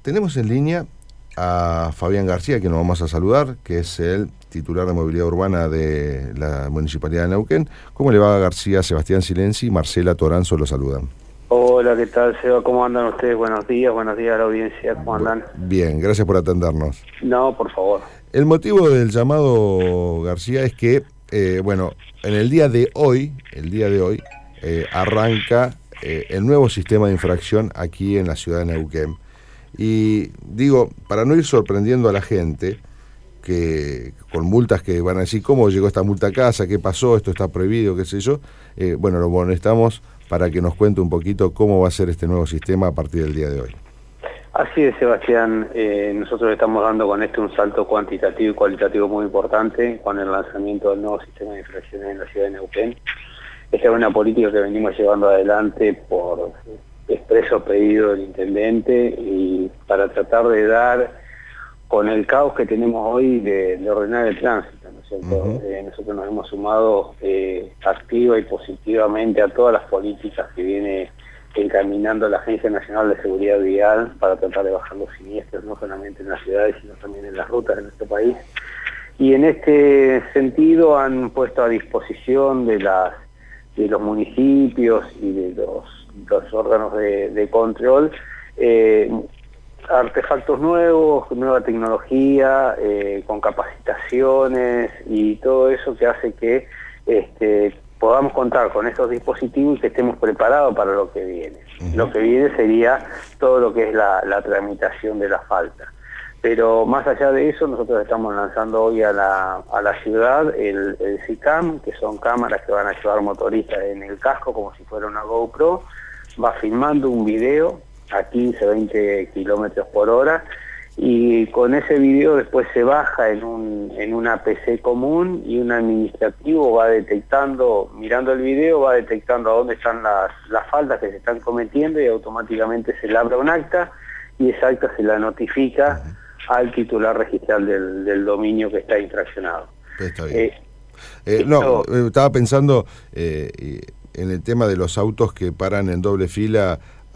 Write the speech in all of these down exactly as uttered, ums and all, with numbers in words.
Tenemos en línea a Fabián García, que nos vamos a saludar, que es el titular de Movilidad Urbana de la Municipalidad de Neuquén. ¿Cómo le va, García? Sebastián Silenzi y Marcela Toranzo lo saludan. Hola, ¿qué tal, Seba? ¿Cómo andan ustedes? Buenos días, buenos días a la audiencia, ¿cómo andan? Bien, gracias por atendernos. No, por favor. El motivo del llamado, García, es que, eh, bueno, en el día de hoy, el día de hoy, eh, arranca eh, el nuevo sistema de infracción aquí en la ciudad de Neuquén. Y digo, para no ir sorprendiendo a la gente, que con multas que van a decir, ¿cómo llegó esta multa a casa? ¿Qué pasó? ¿Esto está prohibido? ¿Qué sé yo? Eh, bueno, lo molestamos para que nos cuente un poquito cómo va a ser este nuevo sistema a partir del día de hoy. Así es, Sebastián. Eh, nosotros estamos dando con este un salto cuantitativo y cualitativo muy importante con el lanzamiento del nuevo sistema de infracciones en la ciudad de Neuquén. Esta es una política que venimos llevando adelante por expreso pedido del intendente y para tratar de dar con el caos que tenemos hoy de, de ordenar el tránsito, ¿no es cierto? Uh-huh. eh, nosotros nos hemos sumado eh, activa y positivamente a todas las políticas que viene encaminando la Agencia Nacional de Seguridad Vial para tratar de bajar los siniestros, no solamente en las ciudades, sino también en las rutas de nuestro país. Y en este sentido han puesto a disposición de, las, de los municipios y de los, los órganos de, de control eh, artefactos nuevos, nueva tecnología, eh, con capacitaciones y todo eso que hace que este, podamos contar con estos dispositivos y que estemos preparados para lo que viene. Uh-huh. Lo que viene sería todo lo que es la, la tramitación de la falta. Pero más allá de eso, nosotros estamos lanzando hoy a la, a la ciudad el, el SICAM, que son cámaras que van a llevar motoristas en el casco como si fuera una GoPro, va filmando un video a quince, veinte kilómetros por hora y con ese video después se baja en, un, en una P C común y un administrativo va detectando, mirando el video, va detectando a dónde están las, las faltas que se están cometiendo y automáticamente se labra un acta y esa acta se la notifica al titular registral del, del dominio que está infraccionado. Está bien. Eh, eh, no, esto, estaba pensando eh, en el tema de los autos que paran en doble fila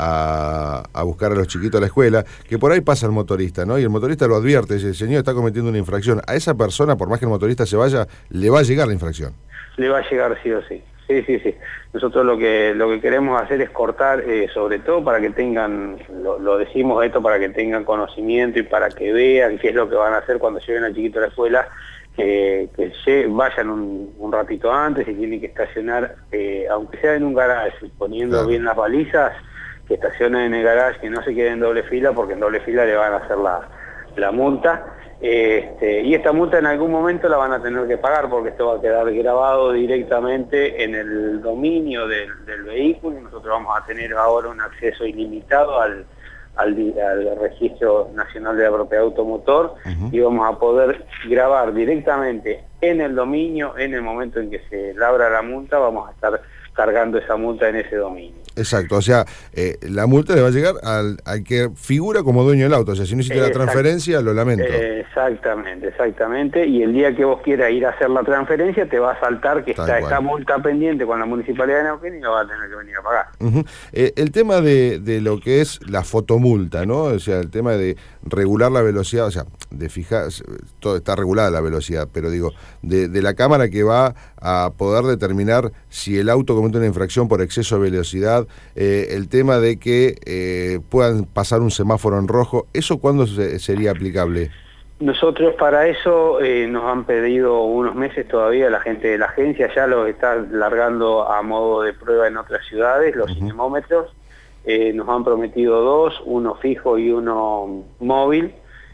A, a buscar a los chiquitos a la escuela, que por ahí pasa el motorista, ¿no? Y el motorista lo advierte, dice, el señor está cometiendo una infracción. A esa persona, por más que el motorista se vaya, le va a llegar la infracción. Le va a llegar sí o sí. Sí, sí, sí. Nosotros lo que lo que queremos hacer es cortar, eh, sobre todo para que tengan, lo, lo decimos esto para que tengan conocimiento y para que vean qué es lo que van a hacer cuando lleven al chiquito a la escuela, que, que se, vayan un, un ratito antes y tienen que estacionar, eh, aunque sea en un garaje, poniendo claro. bien las balizas, que estacionen en el garage, que no se queden en doble fila, porque en doble fila le van a hacer la, la multa. Este, y esta multa en algún momento la van a tener que pagar, porque esto va a quedar grabado directamente en el dominio del, del vehículo, y nosotros vamos a tener ahora un acceso ilimitado al, al, al Registro Nacional de la Propiedad Automotor, uh-huh. y vamos a poder grabar directamente en el dominio, en el momento en que se labra la multa, vamos a estar cargando esa multa en ese dominio. Exacto, o sea, eh, la multa le va a llegar al, al que figura como dueño del auto, o sea, si no hiciste Exact- la transferencia, lo lamento. Eh, exactamente, exactamente, y el día que vos quieras ir a hacer la transferencia, te va a saltar que está esta multa pendiente con la Municipalidad de Neuquén y lo vas a tener que venir a pagar. Uh-huh. Eh, el tema de, de lo que es la fotomulta, ¿no? O sea, el tema de regular la velocidad, o sea, de fijar, todo está regulada la velocidad, pero digo, de, de la cámara que va a poder determinar si el auto comete una infracción por exceso de velocidad, eh, el tema de que eh, puedan pasar un semáforo en rojo, ¿eso cuándo se, sería aplicable? Nosotros para eso eh, nos han pedido unos meses todavía, la gente de la agencia ya lo está largando a modo de prueba en otras ciudades, los uh-huh. cinemómetros, eh, nos han prometido dos, uno fijo y uno móvil,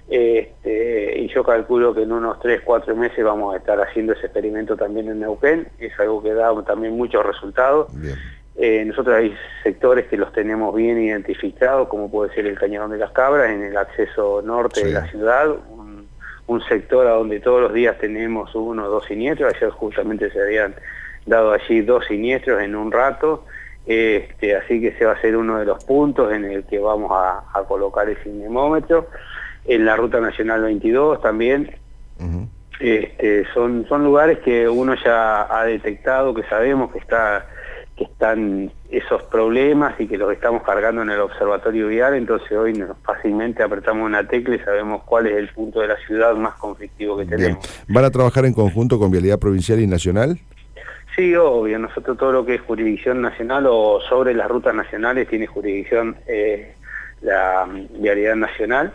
este, y yo calculo que en unos tres, cuatro meses vamos a estar haciendo ese experimento también en Neuquén, es algo que da también muchos resultados. Bien. Eh, nosotros hay sectores que los tenemos bien identificados, como puede ser el Cañadón de las Cabras, en el acceso norte sí. de la ciudad, un, un sector a donde todos los días tenemos uno o dos siniestros. Ayer justamente se habían dado allí dos siniestros en un rato, este, así que ese va a ser uno de los puntos en el que vamos a, a colocar el cinemómetro. En la Ruta Nacional veintidós también, uh-huh. este, son, son lugares que uno ya ha detectado, que sabemos que está que están esos problemas y que los estamos cargando en el observatorio vial, entonces hoy nos fácilmente apretamos una tecla y sabemos cuál es el punto de la ciudad más conflictivo que tenemos. Bien. ¿Van a trabajar en conjunto con Vialidad Provincial y Nacional? Sí, obvio. Nosotros todo lo que es jurisdicción nacional o sobre las rutas nacionales tiene jurisdicción eh, la Vialidad Nacional,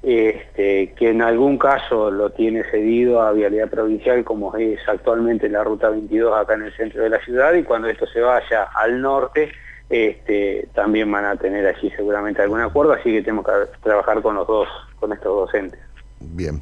este, que en algún caso lo tiene cedido a Vialidad Provincial, como es actualmente la Ruta veintidós acá en el centro de la ciudad, y cuando esto se vaya al norte, este, también van a tener allí seguramente algún acuerdo, así que tenemos que trabajar con los dos, con estos docentes. Bien.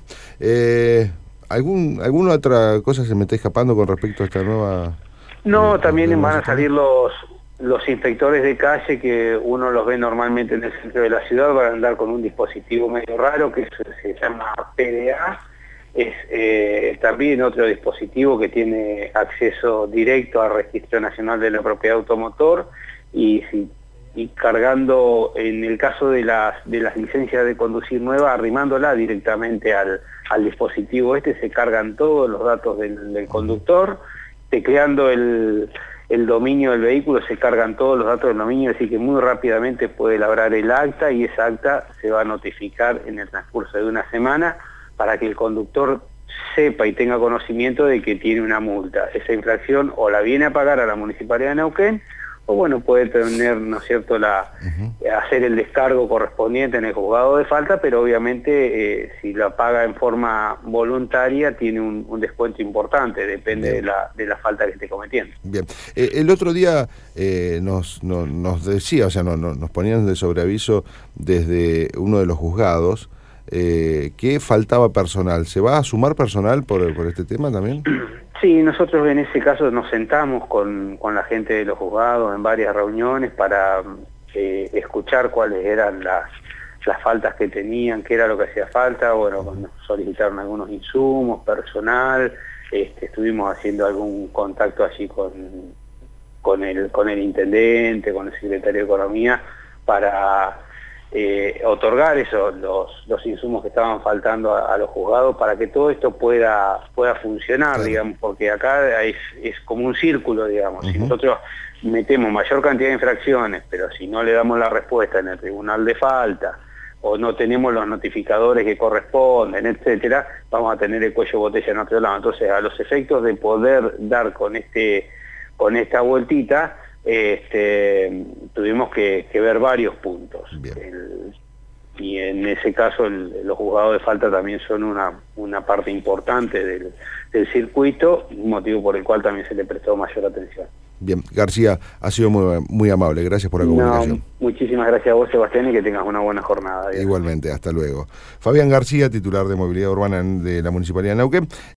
Eh, ¿algún, ¿Alguna otra cosa se me está escapando con respecto a esta nueva...? No, eh, también van a salir los... Los inspectores de calle, que uno los ve normalmente en el centro de la ciudad, van a andar con un dispositivo medio raro que se llama P D A. Es eh, también otro dispositivo que tiene acceso directo al Registro Nacional de la Propiedad Automotor y, y cargando, en el caso de las, de las licencias de conducir nuevas, arrimándola directamente al, al dispositivo este, se cargan todos los datos del, del conductor, tecleando el... el dominio del vehículo, se cargan todos los datos del dominio, así que muy rápidamente puede labrar el acta y esa acta se va a notificar en el transcurso de una semana para que el conductor sepa y tenga conocimiento de que tiene una multa. Esa infracción o la viene a pagar a la Municipalidad de Neuquén, o bueno, puede tener, ¿no es cierto?, la, uh-huh. hacer el descargo correspondiente en el juzgado de falta, pero obviamente eh, si la paga en forma voluntaria tiene un, un descuento importante, depende de la, de la falta que esté cometiendo. Bien, eh, el otro día eh, nos, no, nos decía, o sea, no, no, nos ponían de sobreaviso desde uno de los juzgados eh, que faltaba personal. ¿Se va a sumar personal por, por este tema también? Sí, nosotros en ese caso nos sentamos con, con la gente de los juzgados en varias reuniones para eh, escuchar cuáles eran las, las faltas que tenían, qué era lo que hacía falta. Bueno, nos solicitaron algunos insumos, personal, este, estuvimos haciendo algún contacto allí con, con, el, con el intendente, con el secretario de Economía, para eh, otorgar esos, los, los insumos que estaban faltando a, a los juzgados para que todo esto pueda, pueda funcionar, claro. digamos, porque acá es, es como un círculo, digamos. Uh-huh. Si nosotros metemos mayor cantidad de infracciones, pero si no le damos la respuesta en el tribunal de falta, o no tenemos los notificadores que corresponden, etcétera, vamos a tener el cuello de botella en otro lado. Entonces, a los efectos de poder dar con este, con esta vueltita, Este, tuvimos que, que ver varios puntos. El, y en ese caso el, los juzgados de falta también son una, una parte importante del, del circuito, motivo por el cual también se le prestó mayor atención. Bien, García, ha sido muy, muy amable, gracias por la comunicación. No, muchísimas gracias a vos, Sebastián, y que tengas una buena jornada. Igualmente, hasta luego. Fabián García, titular de Movilidad Urbana de la Municipalidad de Neuquén.